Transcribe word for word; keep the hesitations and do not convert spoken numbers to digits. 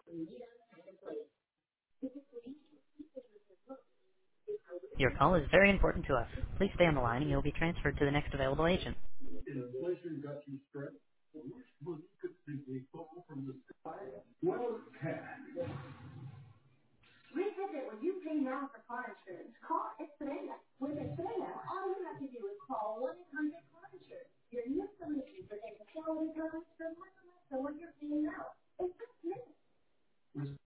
Your call is very important to us. Please stay on the line and you'll be transferred to the next available agent.